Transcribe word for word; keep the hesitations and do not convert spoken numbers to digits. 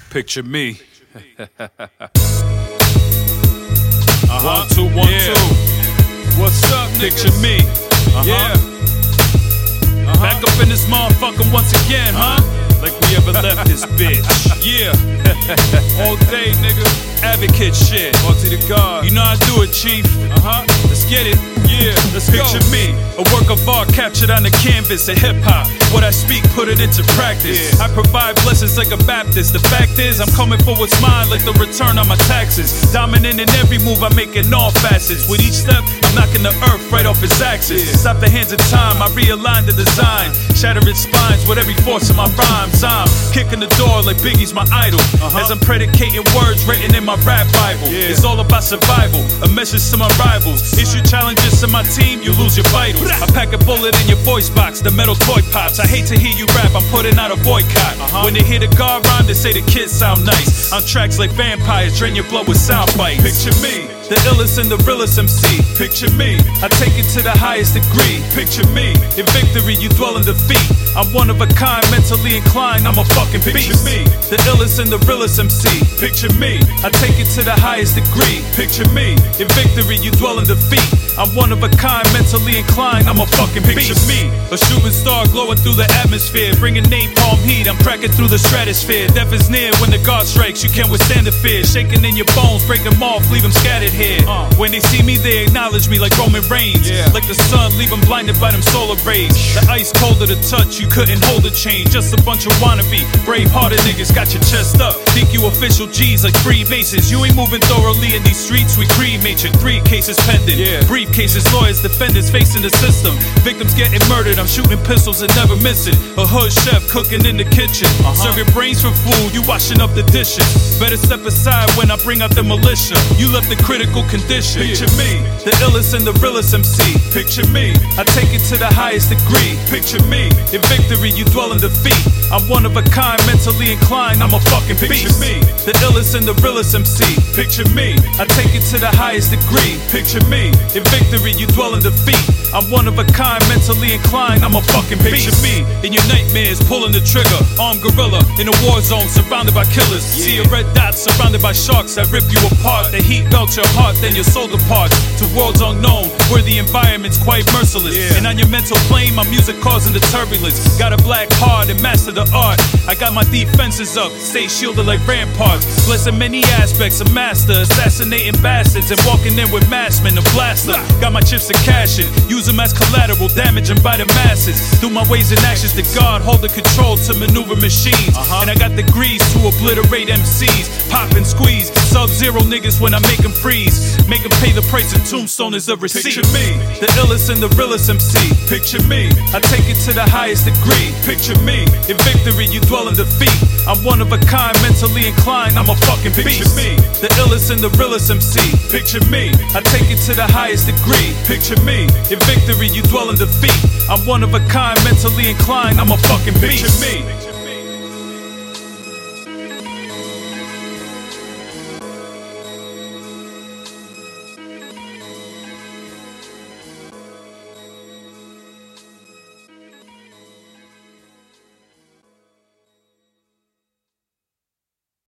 Picture me. Uh-huh. One, two, one, Yeah. two. What's up, niggas? Picture me. Uh-huh. Yeah. Uh-huh. Back up in this motherfucker once again, huh? Like we ever left this bitch. Yeah. All day, nigga. Advocate shit. All to the God. You know I do it, chief. Uh-huh. Let's get it. Yeah. Let's Picture go. me, a work of art captured on the canvas of hip-hop. What I speak, put it into practice. Yeah. I provide blessings like a Baptist. The fact is, I'm coming for what's mine like the return on my taxes. Dominant in every move I make in all facets. With each step, I'm knocking the earth right off its axis. Yeah. Stop the hands of time, I realign the design. Shatter its spines with every force of my rhymes. I'm kicking the door like Biggie's my idol. Uh-huh. As I'm predicating words written in my rap Bible. Yeah. It's all about survival, a message to my rivals. Issue challenges to my team, you lose your vitals. I pack a bullet in your voice box, the metal toy pops. I hate to hear you rap, I'm putting out a boycott. Uh-huh. When they hear the guard rhyme, they say the kids sound nice. On tracks like vampires, drain your blood with sound bites. Picture me. The illest and the realest M C. Picture me, I take it to the highest degree. Picture me, in victory you dwell in defeat. I'm one of a kind, mentally inclined, I'm a fucking beast. Picture me. The illest and the realest M C. Picture me, I take it to the highest degree. Picture me, in victory you dwell in defeat. I'm one of a kind, mentally inclined, I'm a fucking beast. Picture me, a shooting star glowing through the atmosphere, bringing napalm heat, I'm cracking through the stratosphere. Death is near when the guard strikes, you can't withstand the fear. Shaking in your bones, break them off, leave them scattered here. Uh. When they see me, they acknowledge me like Roman Reigns. Yeah. Like the sun, leave them blinded by them solar rays. The ice colder to touch, you couldn't hold a chain. Just a bunch of wannabe, brave-hearted niggas got your chest up. Think you official G's like Freemasons. You ain't moving thoroughly in these streets, we cremate you. Three cases pending. Yeah. Briefcases, lawyers, defendants facing the system. Victims getting murdered, I'm shooting pistols and never missing. A hood chef cooking in the kitchen. Uh-huh. Serve your brains for food, you washing up the dishes. Better step aside when I bring out the militia. You left in critical condition. Picture me, the illest and the realest M C. Picture me, I take it to the highest degree. Picture me, in victory you dwell in defeat. I'm one of a kind, mentally inclined, I'm a fucking beast. Picture me, the illest and the realest M C. Picture me, I take it to the highest degree. Picture me, in victory you dwell in defeat. I'm one of a kind, mentally inclined, I'm a fucking beast. Picture me, in your nightmares, pulling the trigger. Armed gorilla, in a war zone, surrounded by killers. Yeah. See a red dot, surrounded by sharks that rip you apart. The heat melts your heart, then your soul departs to worlds unknown, where the environment's quite merciless. Yeah. And on your mental plane, my music causing the turbulence. Got a black heart and master the art. I got my defenses up, stay shielded like ramparts. Blessing many aspects, a master, assassinating bastards and walking in with massmen, a blaster. Got my chips to cash it, use them as collateral, damaging by the masses. Through my ways and actions, the God holding control to maneuver machines. Uh-huh. And I got the grease to obliterate M Cs. Pop and squeeze, sub-zero niggas when I make them freeze. Make them pay the price of tombstone as a receipt. Picture me, the illest and the realest M C. Picture me, I take it to the highest degree. Picture me, in victory you dwell in defeat. I'm one of a kind, mentally inclined, I'm a fucking beast. Picture me, the illest and the realest M C. Picture me, I take it to the highest degree. Picture me, in victory you dwell in defeat. I'm one of a kind, mentally inclined, I'm a fucking beast. Picture me.